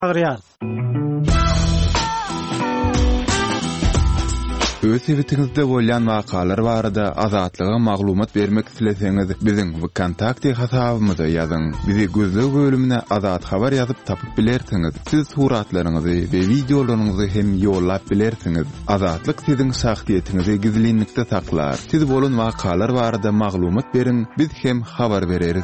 Öz evitinizde bolýan wakalar barada azatlyga maglumat bermek isleseňiz biziň kontakty hasabymyza ýazyň. Bizi gözlegi bölümine azat habar ýazyp tapyp bilersiňiz. Siz suratlaryňyzy we videolaryňyzy hem ýollap bilersiňiz. Azatlyk siziň şahsiýetinizi gizlinlikde saklar. Siz bolan wakalar barada maglumat beriň, biz hem habar bereriz.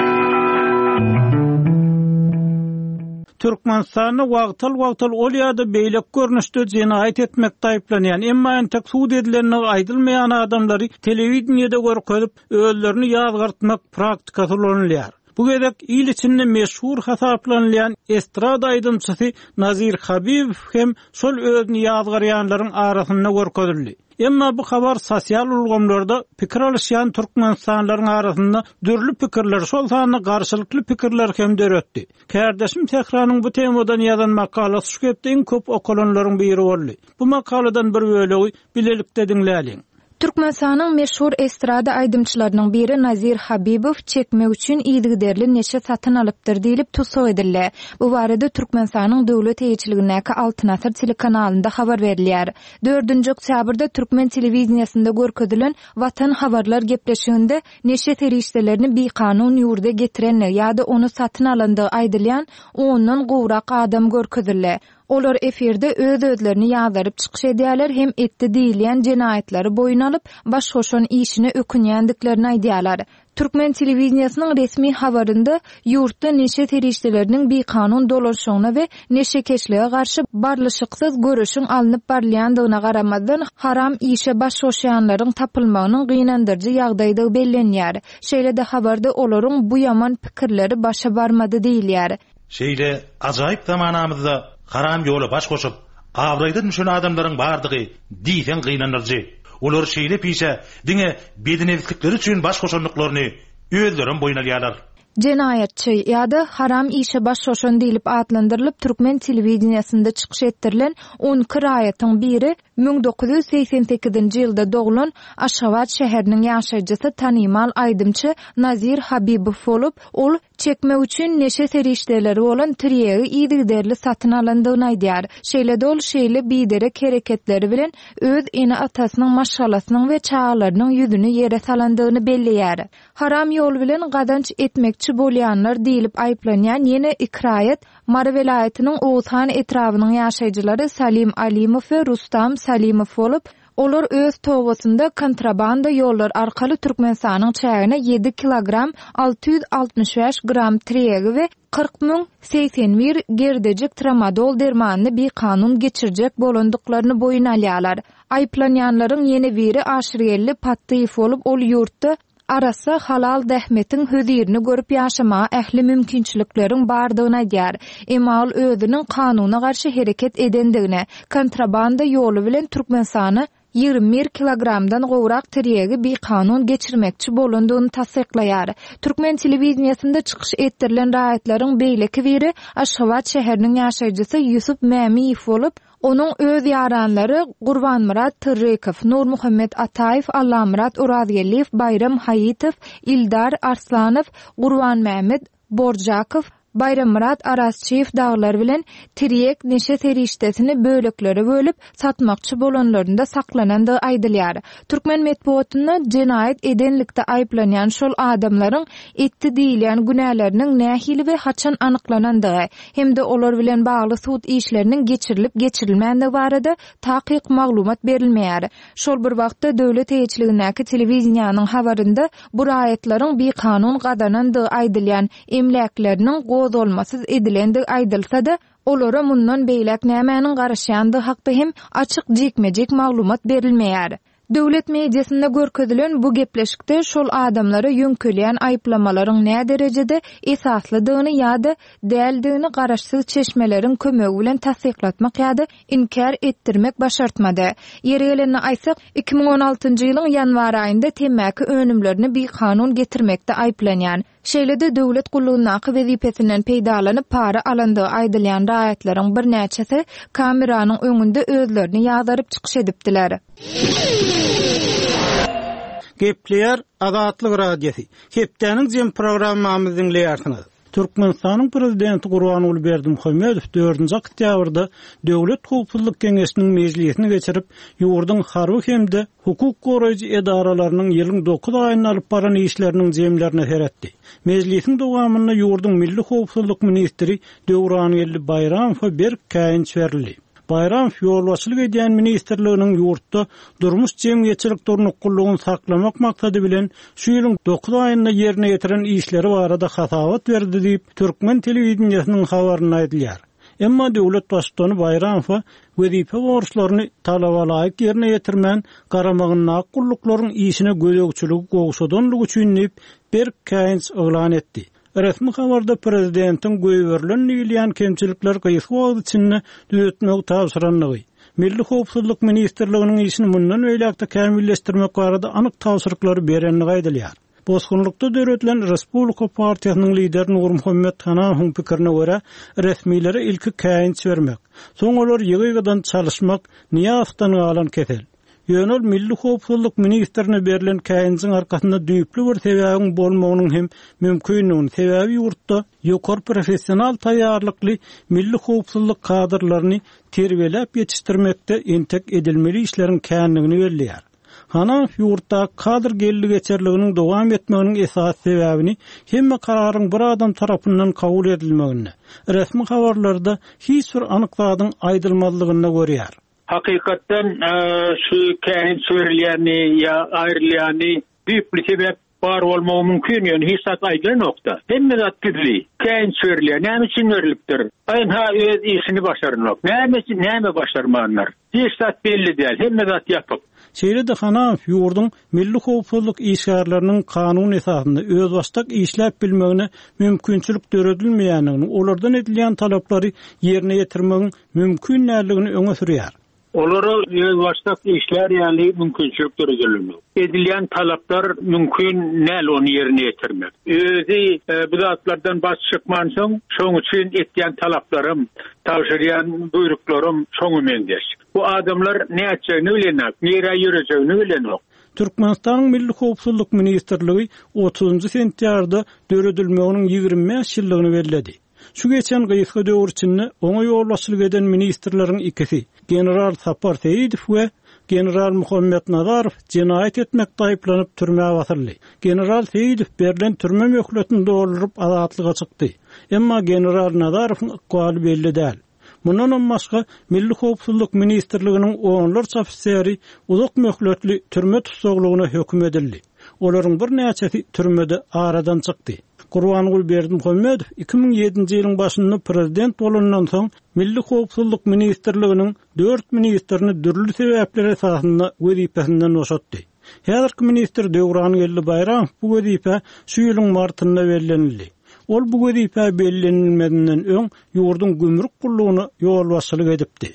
Türkmenistan'da wagtal ol ýa-da beýlek görnüşde jinayet etmekde aýplanýan, emma entek suud edilenine aýdylmaýan adamlary telewizionyada görkezip özlerini ýazgartmak praktikasy ulanylýar. Bu gedek il içinde meşhur hasaplanýan estrada aýdymçysy Nazir Habibow hem şol özüni ýazgarýanlaryň arasynda görkezildi. Emma bu habar sosial ulgamlarda pikir alışýan türkmenistanlaryň arasynda dürli pikirler, şol sany garşylykly pikirler hem döretdi. Kärdeşim Tehranyň bu temadan ýazan makalasy şu gepde iň köp okulanlaryň biri boldy. Bu makaladan bir bölegi bilelikde diňläliň. Türkmenistanyň meşhur estrada aýdymçylarynyň biri Nazir Habibow çekmek üçin ýygyderli neçe satyn alypdyr diýilip tutsak edildi. Bu barada Türkmenistanyň döwlet eýçiligindäki Altyn Asr telekanalynda habar berilýär. 4-nji oktýabrda Türkmen telewizionyasynda görkezilen Watan habarlar gepleşiginde neçe terişdelerini biqanun ýurda getirenler ýa-da onu satyn alandygy aýdylýan 10-dan gowrak adam görkezildi. Olar efirde öz-özlerini ýazdaryp çykyş edýärler hem etdi diýilýän jinayetleri boyun alyp baş hoşan işine ökünýändiklerini aýdýarlar. Türkmen telewizionyasynın resmi habarynda ýurtda neçe terişdeleriniň biqanun dolaşygyna we neçe keşlige garşy barlyşyksyz görüşiň alınıp barlýandygyna garamazdan haram işe baş hoşanlaryň tapylmagynyň gynandyrjy ýagdaýda bellenýär. Şeýle-de habarda olaryň bu ýaman pikirleri başa barmady diýilýär. Şeýle ajaýyp zamanamyzda haram ýola baş goşup awraýdan düşen adamlaryň bardygy diýsen gynanyrjy. Olar şeýle pişe diňe bedinewslikleri üçin baş goşanlyklaryny özleriň boyun alýarlar. Jinayetçi ýa-da haram işe baş goşan diýilip adlandyrylyp Türkmen telewizionyasynda çykyş etdirilen 10 kiraýatyň biri 1988-nji ýylda doglan Aşgabat şäheriniň ýaşaýjysy tanymal aýdymçy Nazir Habibow bolup, ol çekmek üçin neçe terişdeleri bolan tirýegi ýygyderli satyn alandygyny aýdýar. Şeýle-de ol şeýle biderek hereketleri bilen öz ene atasynyň maşgalasynyň we çağlarynyň ýüzüni ýere salandygyny belleýär. Haram ýol bilen gadanç etmekçi bolýanlar diýilip aýplanýan ýene ikrayet Mara welaýatynyň Oğuzhan etrawynyň ýaşaýjylary Salim Alimow we Rustam Salimow bolup, olar öz towasynda kontrabanda ýollar arkaly Türkmenistanyň çägine 7 kilogram 665 gram tirýegi we 40.081 gerdejik tramadol dermanyny bir kanun geçirjek bolandyklaryny boyun alýarlar. Aýplanýanlaryň ýene biri Aşyrgelli Pattyýew bolup, ol ýurtda arasa halal dähmetiň hözirini görüp ýaşama ähli mümkinçilikleriň bardygyny aýdýar. Emma ol özüniň kanuna garşy hereket edendigine, kontrabanda ýoly bilen Türkmenistany 21 kilogramdan gowrak tirýegi bir kanun geçirmekçi bolandygyny tasdiklaýar. Türkmen telewizionyasynda çykyş etdirilen raýatlaryň beýleki biri Aşgabat şäheriniň ýaşaýjysy Ýusuf Mämiýew bolup, onun öz ýaranlary Gurbanmurat Tyrrykow, Nur Muhammed Ataýew, Allamurat Urazgeliýew, Bayram Haýitow, Ildar Arslanow, Gurban Mämed Borjakow, Bayrammurat Arasçyýew daglar bilen tirýek neçe terişdesini bölekleri bölüp satmakçy bolanlarynda saklanandygy aýdylýar. Türkmen medeniýetinde jinayet edenlikde aýplanýan şol adamlaryň etdi diýilen günäleriniň nähili we haçan anyklanandygy hemde olar bilen bagly suud işleriniň geçirilip geçirilmände barada takyk maglumat berilmeýär. Şol bir wagtda döwlet eýçiligindäki telewizionyanyň habarynda bu raýatlaryň bir kanun gadanandygy aýdylýan emlekleriniň olmasız edilendi aýdylsa-da, olara mundan beýlek nämäniň garaşýandygy hakda hem açyk jekmejek maglumat berilmeýär. Döwlet mediasynda görkezilen bu gepleşikde şol adamlara ýöňkelýän aýplamalaryň nä derejede esaslydygyny ýa-da däldigini garaşsyz çeşmeleriň kömegi bilen tasdiklatmak ýa-da inkar etdirmek başartmady. Ýere gelenini aýsak, 2016-njy ýylyň ýanwar aýynda temäki önümlerini bir kanun getirmekde aýplanýan. Şeýle-de döwlet gullugynyň wezipesinden peýdalanyp para alandygy aýdylýan raýatlaryň bir näçesi kameranyň öňünde özlerini ýazdaryp çykyş edipdiler. Gepler Azatlyk radiosi. Hepdeniň jem programmamyzy dinleýärsiňiz. Türkmenistanyň prezidenti Gurbanuly Berdimuhammedow 4-nji oktýabrda Döwlet Howpsuzlyk Keňeşiniň mejlisini geçirip, ýurdun harby hemde hukuk goraýjy edaralarynyň ýylyň 9 aýyny alyp baran işleriniň jemlerini heretdi. Mejlisiň dowamyny ýurdun milli howpsuzlyk ministri Döwran Bayramow bir käýinç berildi. Bayramow ýolbaşçylyk edýän ministrliginiň ýurtda durmuş jemgyýetçilik durnukylygyny saklamak maksady bilen şu ýylyň 9 aýynda ýerine ýetiren işleri barada hasawat berdi diýip Türkmen telewizionynyň habaryny aýdylýar. Emma döwlet başçyny Bayramow wezipe borçlaryny talabalaýyk ýerine ýetirmän garamagyň naqullyklaryň işine gödegçiligi gowşadanlygy üçin bir käýinç oglan etdi. Resmi habarda prezidentiň göýberilen ýylýan kemçilikler gyýsy wagt içinde düzeltmek tapşyranlygy, Milli Howpsuzlyk ministrliginiň işini mundan öýlekde kämilleşdirmek barada anyk tapşyryklary berenligi aýdylýar. Bozgunlukda döwretilen Respublika Partiýasynyň lideri Nur Muhammed Hanawyň pikirine görä, resmiýlere ilki käýinç bermek, soň olar ýygydan çalyşmak niýafdan galan kesel. Ýönel Milli Howpsuzlyk ministrine berilen käýinçiň arkasynda düýpli bir sebäbiň bolmagynyň hem mümkinligini, sebäbi ýurtda ýokary professional taýýarlykly milli howpsuzlyk kadrlaryny terbiýelep ýetişdirmekde entek edilmeli işleriň känligini belliýär. Hanaw ýurtda kadr geldi geçerliginiň dowam etmeginiň esas sebäbini hemme kararyň bir adam tarapyndan kabul edilmegini, resmi habarlarda hiç bir anykladyň aýdylmazlygyna görýär. Hakikaten şu käýinç berilýäni ýa aýrylýany büyük bir sebäp bar bolmagy mümkin ýöne hiç zat aýdylan nokta. Hemme zat gizli. Käýinç berilýär. Näme üçin berilipdir? Aýha öz işini başarmak. Näme başarmanlar? Hiç zat belli däl. Hemme zat ýapyp. Şeýle-de Hanaw ýurdun milli howpsuzlyk işgärleriniň kanun esasynda öz başdak işläp bilmegine mümkinçilik döredilmeýänligini, olardan edilýän talaplary ýerine ýetirmegiň mümkin näligini öňe sürýär. Olara öz başdak işler ýaly mümkinçilik döredilmeli. Edilýän talaplar mümkin näl onu ýerine ýetirmek. Özi bu zatlardan baş çykman soň şoň üçin etýän talaplarym, tawşyrýan buyruklarym şoňa mendeş. Bu adamlar näçe bilenok, näre ýürejegini bilenok. Türkmenistanyň Milli Howpsuzlyk ministrligi 30 sentýarda döredilmeginiň 25 ýyllygyny bellädi. Şu geçen gyýsga döwür içinde oňa ýolbaşçylyk eden ministrleriň ikisi, general Sapar Seýidow we general Muhammed Nazarow jinayet etmekde aýyplanyp türmäge batyrly. General Seýidow berilen türme möhletini doldurup azatlyga çykdy. Emma general Nazarowyň ykbaly belli däl. Mundan başga Milli Howpsuzlyk ministrliginiň onlarça ofiseri uzak möhletli türme tutsaglygyna hökm edildi. Olaryň bir näçesi türmede aradan çykdy. Gurbanuly Berdimuhammedow 2007-nji ýylyň başynda prezident bolandan soň Milli Howpsuzlyk ministrliginiň 4 ministrini dürli sebäpler esasynda wezipesinden boşatdy. Häzirki ministr Döwran Bayramow bu wezipe şu ýylyň martynda bellenildi. Ol bu wezipe bellenilmedinden öň ýurdun gümrük gullugyny ýolbaşçylyk edipdi.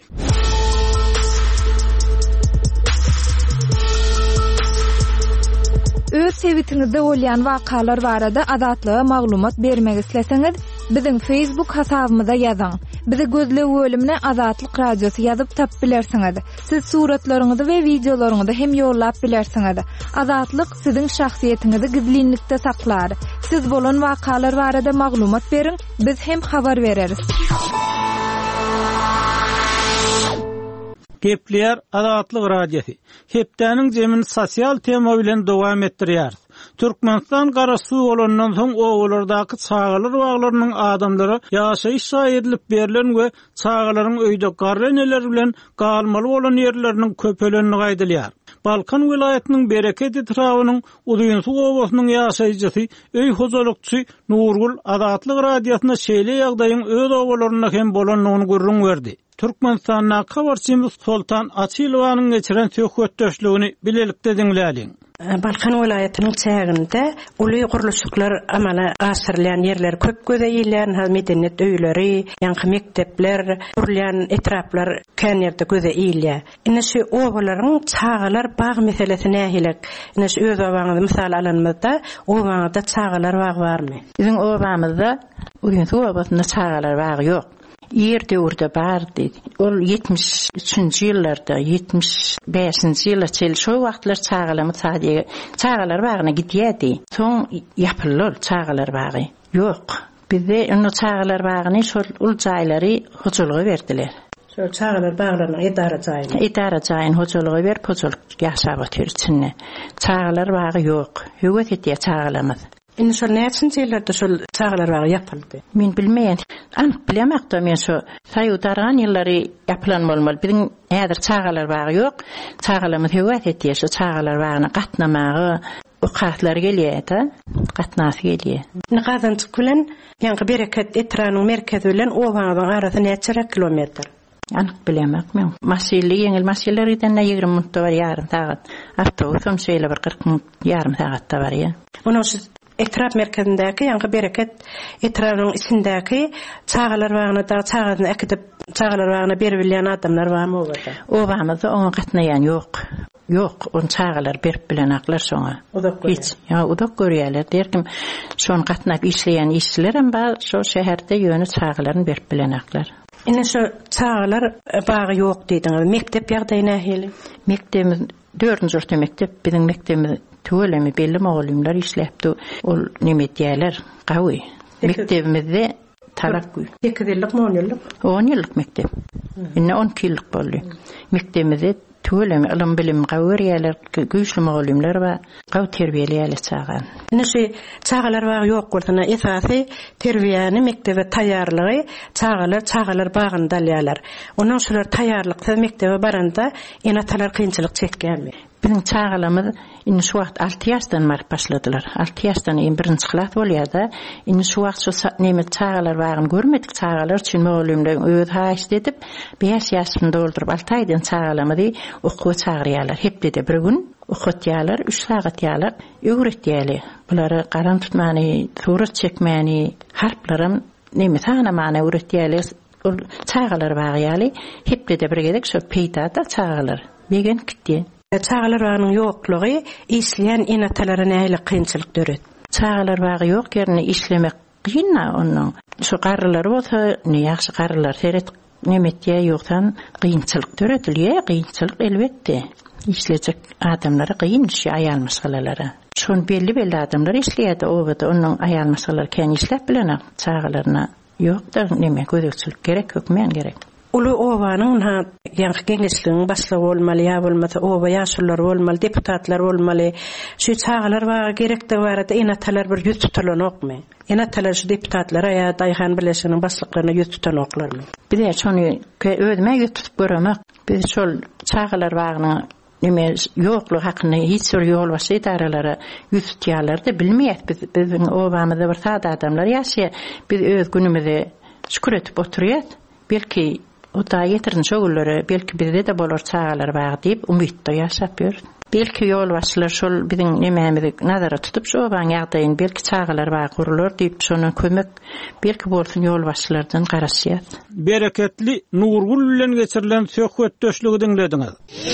Öz sevitiňizde bolýan wakalar barada azatlyga maglumat bermek isleseňiz, biziň Facebook hasabymyza ýazyň. Bizi gözlep bölümine Azatlyk Radiosu ýazyp tap bilersiňiz. Siz suratlaryňyzy we videolaryňyzy hem ýollap bilersiňiz. Azatlyk siziň şahsiýetiniňizi gizlinlikde saklar. Siz bolan wakalar barada maglumat beriň, biz hem habar bereriz. Gepler Azatlyk Radiosu. Hepdeniň jemin sosial tema bilen dowam etdirýär. Türkmenistan garaşy bolandan soň owalardaky çağalar baglarynyň adamlary ýaşaýyş edilip berilen we çağalaryň öýde garreneler bilen galmaly bolan ýerleriniň köpelenini gaýdylýar. Balkan vilayetiniň Bereket etrawynyň Uduýunsu owasynyň ýaşaýjysy, öý hozalykçy Nurgul Azatlyk Radiosyna şeýle ýagdaýyň öz owalaryna hem bolanlygyny görüň berdi. Türkmenistanyň habarçymyz Sultan Açylowanyň geçiren söhbetdeşligini bilelikde dinläliň. Balkan vilayetiniň çäginde uly guruluşluklar amala asyrlayan ýerler köp gözeýilýän, medeniyet öýleri, ýa-da mektepler, gurulýan etraplar kän ýerde gözeýilýär. Ine şu owalaryň çağalar bag meselesi nähilek. Ine şu öz owaňyzy mysal alanmazda, owaňyzda çağalar bag barmy? Biziň owamyzda Uduýunsu owasyna çağalar bag ýok. Yer döwürde bardy. Ol 73-nji ýyllarda, 75-nji ýyla çel şo wagtlar çağalar bagyna gidýärdi. Soň ýapylyr çağalar bagy. Ýok. Bizde onu çağlar bağını şol ulçaylary hoçuluğa berdiler. Şol çağlar bağlarına idara jayyn hoçuluğa berip hoçuluk ýaşap oturçynne. Çağlar bağı ýok. Höwet etdiýär çağlamaz. Indi şol näçin ýyllarda şol çağlar bağı ýapyldy? Men bilmeýän. Anyk bilemek men şu saýudaran ýyllary ýapylan bolmaly. Biziň näder çağlar bağı ýok. Çağlamaz höwet etdiýär şu çağlar bagyna gatnamagy o kartlar gelýär, gatnasy gelýär. Ne Gazançyk bilen ýa-ni Bereket Etranyň merkezi bilen Obanyň arasy neçe kilometr? Anyk bilemek men. Masyly ýeňil masyllardan 20 minutda bar ýarym sagat. Awtobusum şeýle bir 40 minut ýarym sagatda bar ýa. Onu Etrap merkezindäki ýa-ni Bereket Etranyň içindäki çağlar bagyna da çağaryny ekidip çağlar bagyna berip bilýän adamlar barmy obada? Obamyzda oňa gatnaýan ýok. Yok, on çağlar berip bilen aklar soňa. Hiç, ýa udak görýärler. Derkim, şonu gatnap işleýän işçiler hem bar şo şäherde ýöne çağlaryny berip bilen aklar. Ine şo çağlar bagy ýok diýdiňiz. Mektep ýagdaýyna heli. Mektebimiz 4-nji ýurtda mektep, biziň mektebimiz töwelemi belli maglumatlar işläpdi. Ol nime diýerler? Gawy. Mektebimizde talap goý. 2 ýyllyk, 10 ýyllyk? 10 ýyllyk mektep. Inne 10 ýyllyk boldy. Mektebimizde töwelemi ilim bilim gawrýärler, güýçli maglumatlar we gaw terbiýelýärler çagan. Näşe çağlar bagy ýok bolsaňa esasy terbiýany mektebe taýýarlygy çağlar bagynda alýarlar. Onuň şular taýýarlyk mektebe baranda enatalar kynçylyk çekýärmi? Bizim çağlamyz indi şu wagt 6 ýaşdan barıp başladylar. 6 ýaşdan birinji klas bolýarda. Indi şu wagt şu näme çağlar bagyny görmedik. Çağlar üçin maglumatlar öz haýyş edip 5 ýaşynda doldurup 6 aýdan çağlamyzy okuw çağırýarlar. Hepde bir gün okutýarlar, 3 sagat ýarlar, öwretýärler. Bulary garan tutmany, surat çekmäni, harplarym näme tanamany öwretýärler. Ol çağlar bagýaly, hepde bir gedek şu peýtada çağlar. Begen gitdi. Çağlar bagynyň ýoklugy işleýän enatalara nähili kynçylyk döret. Çağlar bagy ýok ýerine işlemek gynna onuň. Şu garrylar bolsa, ne ýaxşy garrylar seret nemetýär ýoksan kynçylyk döretilýär, kynçylyk elbetde. İşlejek adamlara kyn iş aýal masalalara. Şon belli adamlar işleýärdi obada onuň aýal masalaları kän işläp bilen çağlaryna ýokda neme gözükçilik gerek, hökmen gerek. Ulu obanyň ýa-ni geňeçligiň başlygy bolmaly, ýa bolmasa oba ýaşullar bolmaly, deputatlar bolmaly. Şu çağlar baga gerekde barada enatalar bir ýüz tutulanokmy? Enatalar şu deputatlara ýa daýhan bileşiginiň başlyklaryna ýüz tutanoklarmy? Bir de şonu özüme ýüz tutup göremek. Biz şol çağlar bagyny nime ýoklugy hakynda hiç bir ýol başy idaralara ýüz tutýarlar-da bilmeýät. Biziň obamyzda bir sada adamlar ýaşaýar. Biz öz günümizde şükür etip oturýar. Belki o da yetirin şoğulları, belki bizde de bolar çağlar bağı deyip umutda ýaşap ýör. Belki ýol başlar şol biziň nemämizi nazara tutup şu oban ýagdaýyn belki çağlar bağı gurulur diýip şonu kömek belki bolsun ýol başlardan garaşýar. Bereketli Nurgul bilen geçirilen söhbet döşlügi dinlediňiz.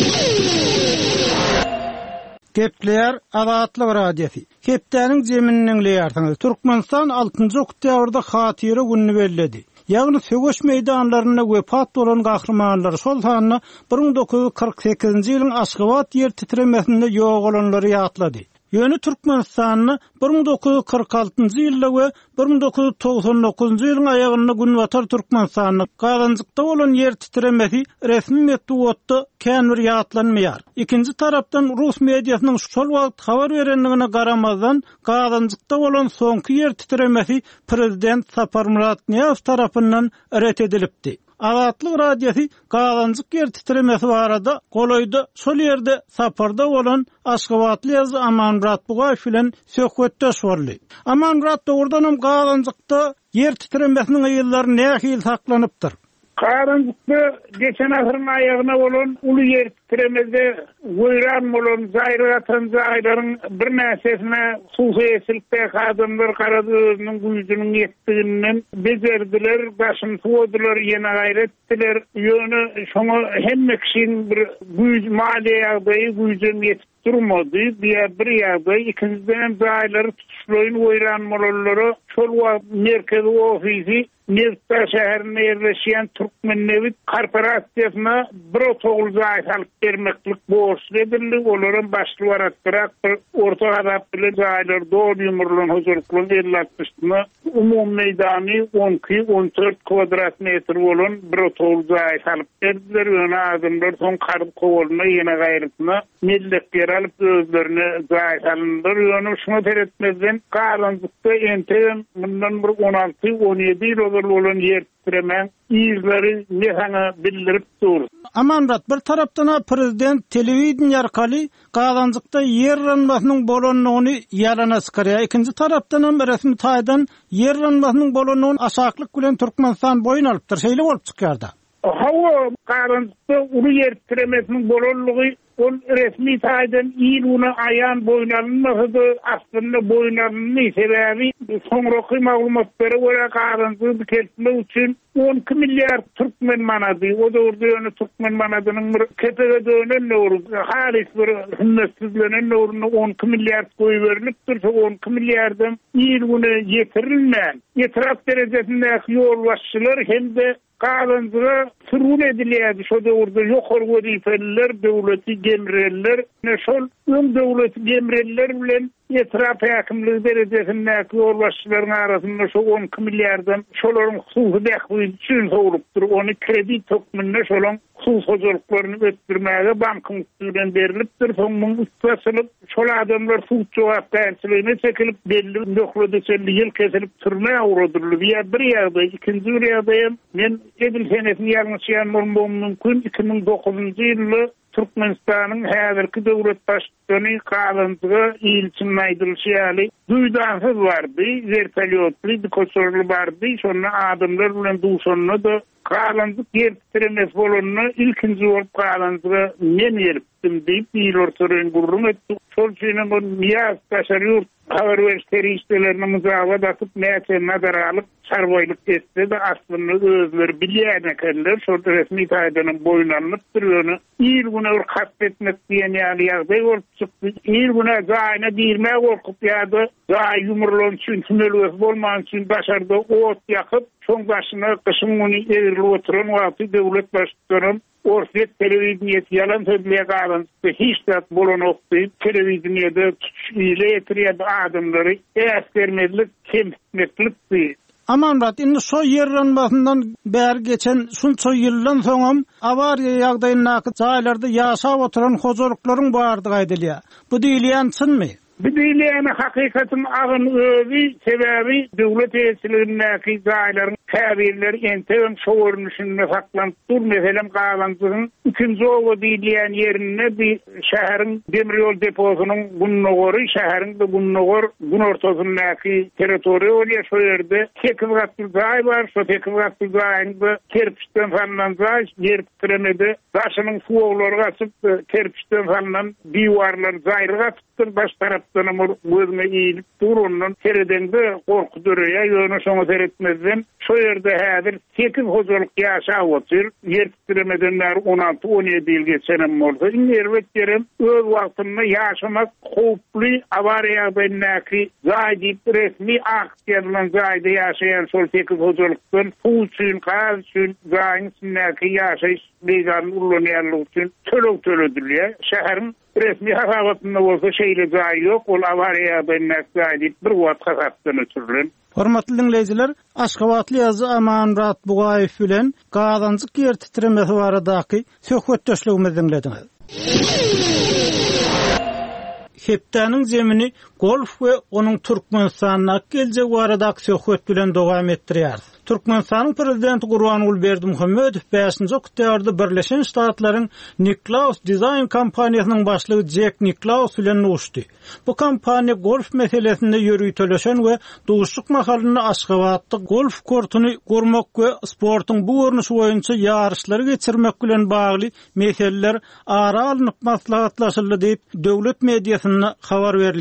Gepler Azatlyk radiosi. Hepdeniň jeminiň leýärsiňiz. Türkmenistan 6-njy oktýabrda hatyra günni bellädi. Ýagny söwüş meýdanlaryna wepat bolan gahrymanlar şol sanyny 1948-nji ýylyň Aşgabat ýer titremesinde ýok bolanlary ýatlady. Ýöne Türkmenistanyny 1946-njy ýylda we 1999-njy ýylyň aýagyna Günwatar Türkmenistanyny Gazançykda bolan ýer titremesi resmi metduatda kän bir ýatlanmaýar. Ikinji tarapdan Rus mediasynyň şol wagt habar berenligine garamazdan Gazançykda bolan soňky ýer titremesi prezident Sapar Muratniýew tarapyndan ret edilipdi. Azatlyk radiosi Gazançyk ýer titremesi barada goloýda şol ýerde saparda bolan Aşgabatly ýazy Amanmurat Bugaýew bilen söhbetdeş boldy. Amanmurat dogrudanam Gazançykda ýer titremesiniň ýyllary nähili saklanypdyr. Gazançykda geçen asyryň aýagyna bolan uly ýer titremede goýran bolan zaýratan zaýlaryň bir näsesine suwhesilde hadamlar garady özüniň güýjüniň ýetdiginden bejerdiler, başyny tuwadylar, ýene gayretdiler. Ýöne şoňa hemme kişiniň bir güýj maliýe ýagdaýy güýjüň ýetip durmadı. Bir ýagdaý ikinciden zaýlary tutuşlaryň oýranmaları şol wagt merkezi ofisi Nevşehir şäherine ýerleşýän Türkmennewit korporasiýasyna bir otogul zaý salyp bermeklik borçly edildi. Olaryň başly waratdyrak bir orta gadap bilen zaýlar dol ýumurlan huzurluklyň ellatdyşyna umum meýdany 12-14 kvadrat metr bolan bir otogul zaý salyp berdiler. Ýöne adamlar soň kardy kowalyna ýene gaýrysyna milletler alyp özlerine zaý salyndyr. Ýöne şuna teretmezden galanlykda ente bundan bir 16-17 ýyl bolan ýertirmen ýyzlary nähana bildirip dur. Amanrat bir tarapdan prezident telewizion arkaly galanlykda ýerlenmesiniň bolanyny ýalana çykarýar. Ikinji tarapdan resmi taýdan ýerlenmesiniň bolanyny aşaklyk bilen Türkmenistan boyun alypdyr. Şeýle bolup çykýarda. Hawa galanlykda uly ýertirmesiniň bolanlygy ol resmi taýdan ýyl uny aýan boýnalynmasy aslynda boýnalanyny sebäbi soňraky maglumatlary görä galanlygy kesmek üçin 12 milyard Türkmen manady. O döwürde ýöne Türkmen manadynyň bir kepege dönen nöwrü halis bir hünnetsizlenen nöwrüne 12 milyard goý berilipdir. 12 milyardan ýyl uny ýetirilmän. Ýetirap derejesindäki ýol başçylar hemde galanlyga sürgün edilýär. Şo döwürde ýokary wezifeliler, döwleti gemreller, şol döwleti gemreller bilen ýetirap häkimligi derejesindäki ýol başçylaryň arasynda şo 12 milyardan şolaryň hususy bähwi üçin sowrupdyr. Ony kredit tökmünde şolaryň husus hojuluklaryny ötürmäge bankyň üstünden berilipdir. Soňmyň üstüne şol adamlar suç jogapkärçiligine çekilip belli nökledeselli ýyl kesilip türme uğradyrlar. Bir ýagdaý, ikinji bir ýagdaý men edil senetini ýalňyşýan bolmam mümkin. 2009-njy ýyly Türkmenistanyň häzirki döwlet başçysyny galanlygy ýylçyn aýdylşýaly duýdansyz bardy, vertolyotly koçorly bardy. Şonu adamlar bilen duşanna da galanlyk ýertirmez bolanyny ilkinji bolup galanlygy men ýeripdim diýip ýyl ortaryň gurrun etdi. Şol üçin bu miýaz taşary habar berişleri işlerini müzawat atıp näçe nazara alyp sarboýlyk etdi de aslynda özleri bilýän ekenler şol resmi taýdanyň boýuna alınıpdyr. Ýöne ýyl güne bir kastetmek diýen ýagdaý bolup çykdy. Ýyl güne gaýna girmäk gorkup ýa-da gaý ýumurlan üçin tünelwes bolman üçin başarda ot ýakyp şoň başyna kışyň güni erilip oturan wagty döwlet başçylaryň Orset telewizionyet yalan sözlüğe galanlygy hiç zat bolanokdy. Telewizionyede ýyly ýetirýär adamlary äsgermezlik, kemsitmeklikdi. Amanrat indi şo ýerlenmesinden bäri geçen şunça ýyldan soňam awariýa ýagdaýyna jaýlarda ýaşap oturan hojalyklaryň bardygy aýdylýar. Bu diýilýän çynmy? Bu diýilýän hakykatyn agyny özi sebäbi döwlet ýetirmeki jaýlaryň käbirleri entegem şo görnüşinde saklanyp dur. Meselem galanlygyň ikinji owa diýilýän ýerine bir şäheriň demir ýol deposynyň Gunnogory şäheriň de Gunnogor gun ortasyndaky territoriýa bolýar. Şo ýerde 8 gatly jaý bar. Şo 8 gatly jaýynda kerpiçden falan jaý ýertirmedi. Başynyň suwlary gaçyp kerpiçden falan diýwarlar jaýryp baş tarapdan gözüme eğilip dur, ondan teredende korku dörüyor. Ýöne şoňa teretmezden şo ýerde häzir 8 hojalyk ýaşap otur. Ýertirmedenler 16-17 ýyl geçenem bolsa. Ýerwetlerim öz wagtynda ýaşamak howply awariýa benäki zaýdy resmi aksiýalar zaýdy ýaşaýan şol 8 hojalykdan puçyn gaz üçin zaýynsynaky ýaşaýyş beýgan ullanýarlyk üçin töledilýär. Şäheriň resmi hasabatında bolsa şeýle jaý ýok, ol awariýa benäki zaýdy bir wagt hasapdan ötürilen. Hormatly dinleýijiler, Aşgabatly ýazy Amanrat Bugaýew bilen galanlyk ýer titremesi baradaky söhbetdeşligimizi dinlediňiz. Hepdäniň zemini golf we onuň Türkmenistanyna geljek baradaky söhbet bilen dowam etdirýär. Türkmenistanyň prezidenti Gurbanuly Berdimuhammedow 5-nji oktýarda Birleşen Ştatlaryň Niklaus Design kompaniýasynyň başlygy Jack Niklaus bilen uşdy. Bu kompaniýa golf meselesinde ýörüýteleşen we duşuk mahalyny Aşgabatda golf kortuny gurmak we sportyň bu görnüşi boýunça ýarışlary geçirmek bilen bagly meseleler ara alınıp maslahatlaşyldy diýip döwlet mediasyna habar berilýär.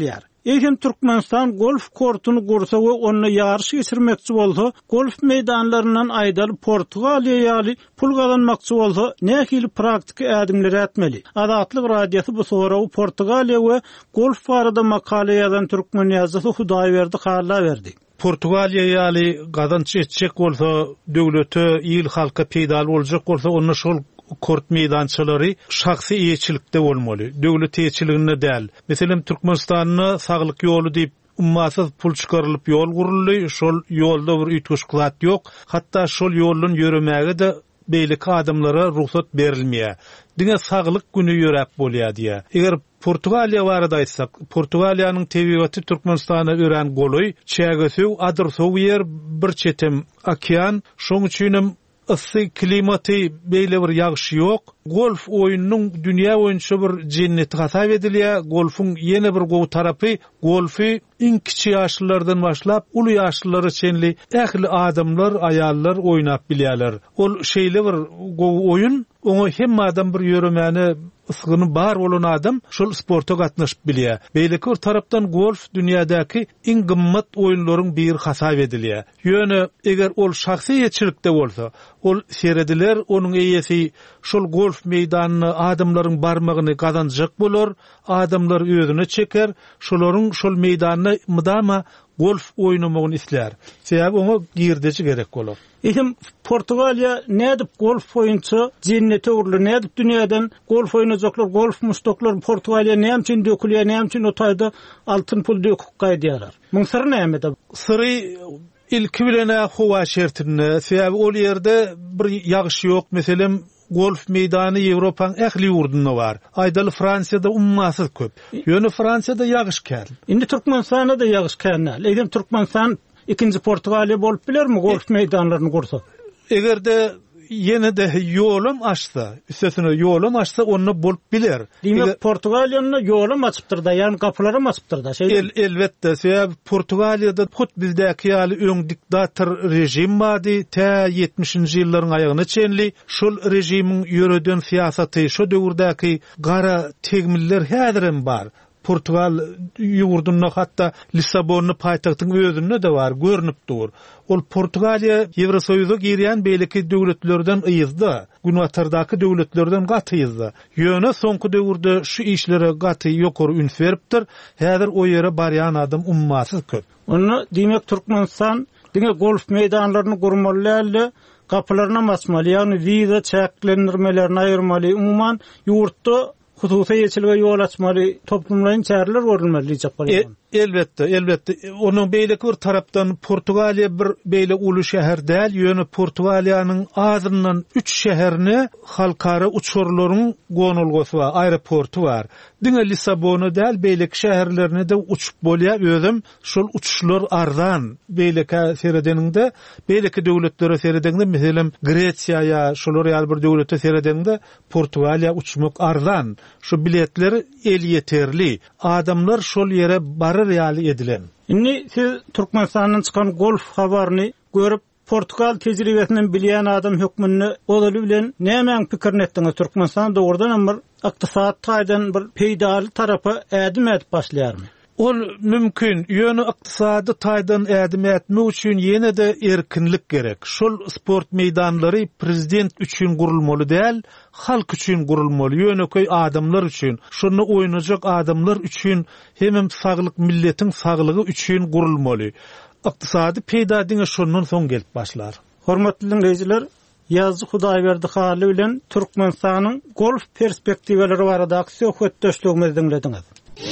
Eýsem Türkmenistan golf kortuny gursa we onu ýarış geçirmekçi bolsa, golf meýdanlaryndan aýdaly Portugaliýa ýaly pul gazanmakçy bolsa, nähili praktik ädimleri etmeli. Adatlyk radiosu bu sorawy Portugaliýa we golf barada makale ýazan türkmen ýazgysy Hudaýberdi Halla berdi. Portugaliýa ýaly gazanç etjek bolsa, döwlete ýyl halka peýdal boljak bolsa, onu şol kort meydançylary şahsy eýçilikde bolmaly. Döwlet eýçiliginde däl. Meselem Türkmenistanyň saglyk ýolu diýip ummatsız pul çykarylyp ýol guruldy. Şol ýolda bir üýtgeçklat ýok. Hatda şol ýolun ýöremäge de beýlik adamlara ruhsat berilmeýär. Diňe saglyk güni ýörek bolýar diýär. Eger Portugaliýa barada aýtsak, Portugaliýanyň tebigaty Türkmenistana ören goloy, çägesi adyrsow ýer, bir çetem okean, şoň üçin ıssy klimaty beýle bir ýagşy ýok. Golf oýunynyň dünýä boýunça bir jenneti hasap edilýär. Golfyň ýene bir gowy tarapy, golfy iň kiçik ýaşlardan başlap uly ýaşlary çenli ähli adamlar, aýallar oýnap bilýärler. Ol şeýle bir gowy oýun, oňa hemme adam bir ýöremäni ısgyny bar bolan adam şol sporta gatnaşyp bilýär. Beýleki bir tarapdan golf dünýädäki iň gymmat oýunlaryň biri hasap edilýär. Ýöne eger ol şahsy ýetçilikde bolsa, ol serediler, onuň eýesi şol golf meýdanyny adamlaryň barmagyny gazanjak bolar, adamlar özüne çeker, şolaryň şol meýdanyny mydama golf oýnamagyny isler. Sebäbi oňa girdeçi gerek bolar. Eýsem Portugaliýa nädip golf oýunçy jennete urly, nädip dünýäden golf oýnajaklar, golf mustoklar Portugaliýa näme dökülýär, näme otaýda altyn pul döküp gaýdýarlar. Muň syry näme? Syry ilki bilene howa şertinde, sebäbi ol ýerde bir ýagşy ýok. Meselem golf meýdany Ýewropaň ähli ýurdunda bar. Aýdaly Fransiýada ummasyz köp. Ýöne Fransiýada ýagş kär. Indi Türkmenistanda da ýagş kärnä. Leýdim Türkmenistan ikinji Portugaliýa bolup bilermi golf meýdanlaryny gursa? Egerde yine de yolum açsa, üstesine yolum açsa onu bulup biler. Demek Portugaliýanyň yolum açypdyr da, ýani kapylary açypdyr da. Elbetde, sebäp Portugaliýada hut bizdäki ýaly öň diktator rejim bardy, ta 70-nji ýyllaryň aýagyna çenli. Şol rejimiň ýöreden siýasaty, şo döwürdäki gara tegmiller häzirim bar. Portugal ýurdunda hatda Lissabony paýtagtyň özünde de bar, görnüp dur. Ol Portugaliýa Ýewrosoýuza girýän beýleki döwletlerden ýyzdy. Günwatardaky döwletlerden gaty ýyzdy. Ýöne soňky döwürde şu işlere gaty ýokary üns beripdir. Häzir o ýere barýan adam ummasyz köp. Onu demek Türkmenistan diňe golf meýdanlaryny gurmaly, kapylaryna basmaly, ýani wiza çäklendirmelerini aýyrmaly, umuman ýurtda hususy ýeçilge ýol açmaly, toplumlaryň çäreler görülmeli diýip bolýar. Elbetde. Onun beýleki bir tarapdan Portugaliýa bir beýle uly şäher däl, ýöne Portugaliýanyň azyndan 3 şäherini halkara uçurlaryň gonulgasy bar, aeroportu bar. Diňe Lissabony däl, beýleki şäherlerine de uçup bolýar, özüm şol uçuşlar arzan. Beýleki seredeninde, beýleki döwletlere seredeninde, meselem Gretsiýa, şolar ýaly bir döwlete seredeninde Portugaliýa uçmak arzan. Şu biletler el yeterli. Adamlar şol ýere barar ýaly edilen. Indi siz Türkmenistanyň çykan golf habaryny görüp Portugal tejribesinden bilýän adam hökmünde olaly bilen näme pikirini etdiňiz? Türkmenistan dogrudan bir ykdysat taýdan bir peýdal tarapy ädim edip başlaýarmy? Ol mümkin. Ýöne ykdysady taýdan ädim etmek üçin ýene de erkinlik gerek. Şol sport meýdanlary prezident üçin gurulmaly däl, halk üçin gurulmaly. Ýöne köy adamlar üçin, şonu oýnajak adamlar üçin, hem saglyk milletiň saglygy üçin gurulmaly. Ykdysady peýda diňe şondan soň gelip başlar. Hormatly dinleýijiler, Ýazgy Hudaýberdi Hally bilen Türkmenistanyň golf perspektiwleri barada söhbetdeşligimizi dinlediňiz.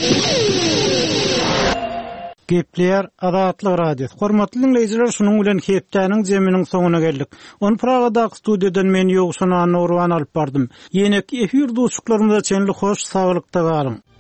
Gepler Adatlyk radiosu. Hormatly dinleýijiler, şunuň bilen hepdäniň jeminiň soňuna geldik. On Pragadaky studiýadan men ýogşan Nurwan alyp bardym. Ýene efir dostluklarymyza çenli hoş, saglykda galyň.